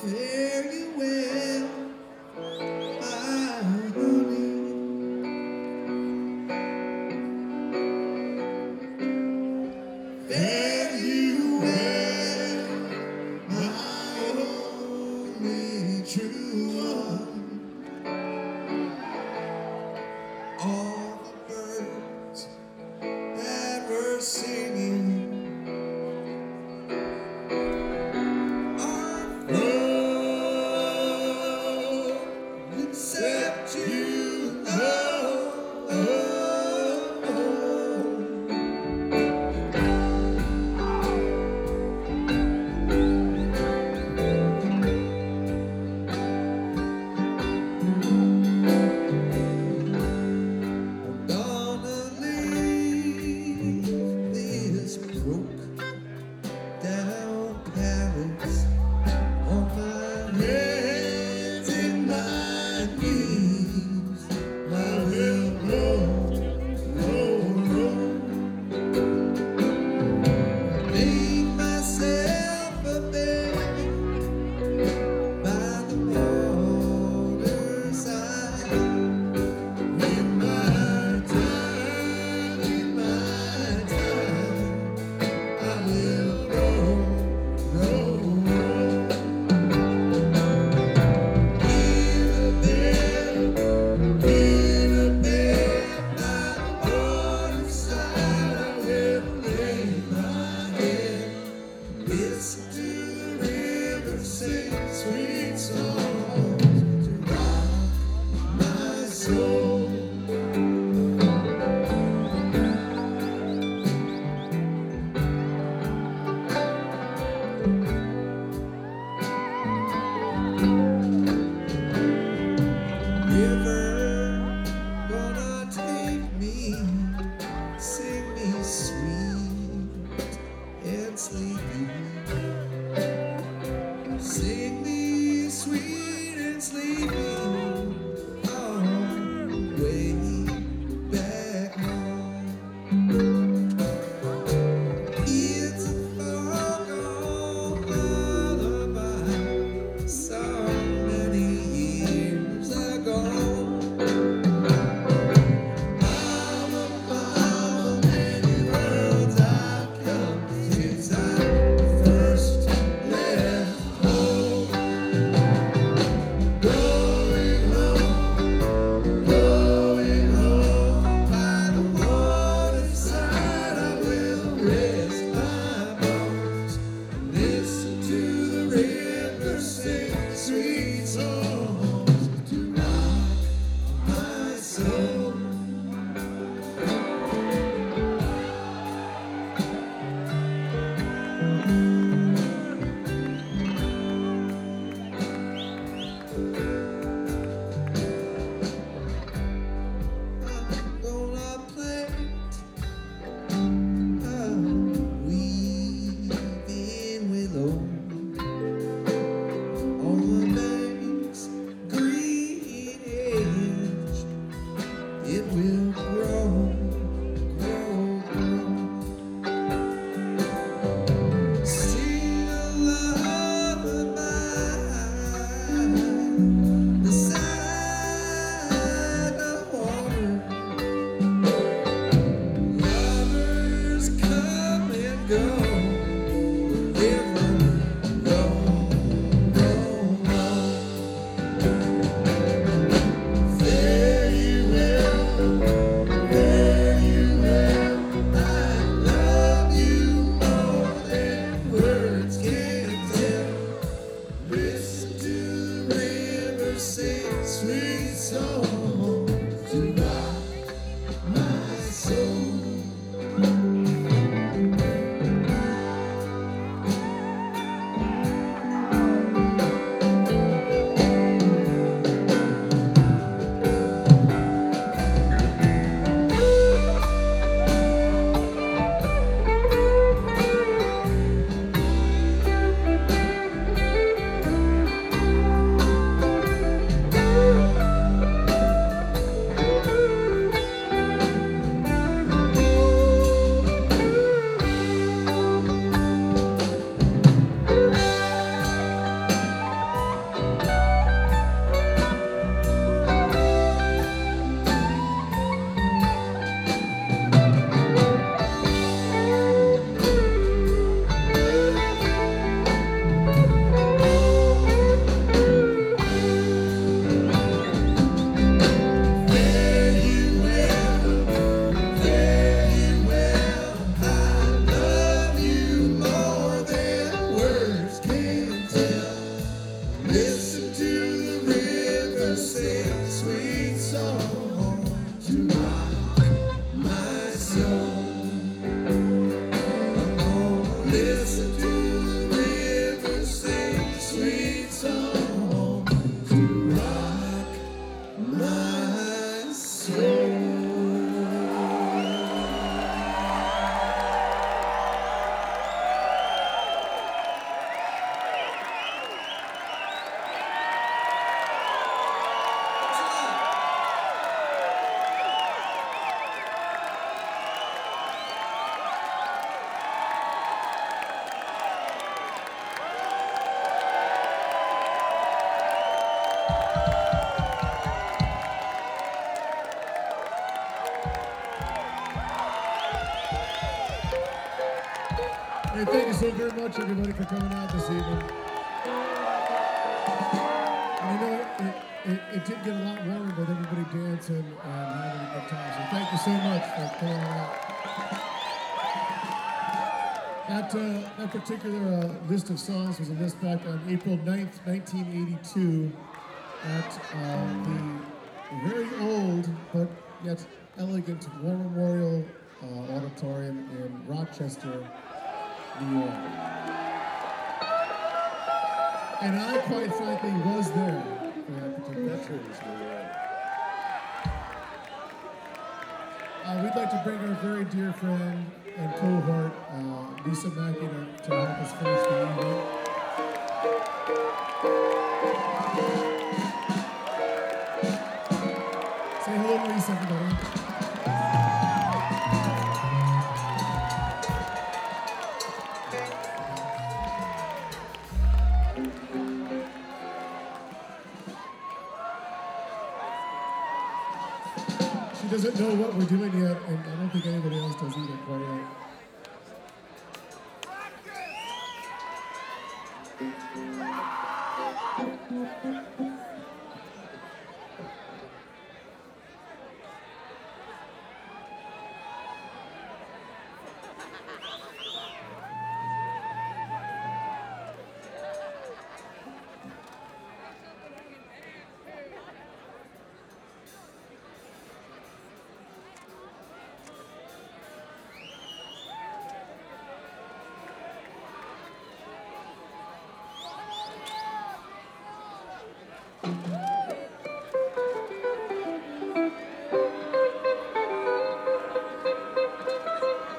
Fare you well, my honey. Fare you well, my only true one. All the birds that were singing are flown, except you know. I'm gonna leave this Hey, thank you so very much, everybody, for coming out this evening. And I know it did get a lot warmer with everybody dancing and having a good time. So thank you so much for coming out. That particular list of songs was a list back on April 9th, 1982 at the very old but yet elegant War Memorial Auditorium in Rochester, New York. And I, quite frankly, was there for that particular show. We'd like to bring our very dear friend and cohort, Lisa Mackey, to help us finish the evening. Say hello to Lisa, everybody. She doesn't know what we're doing yet, and I don't think anybody else does either quite yet.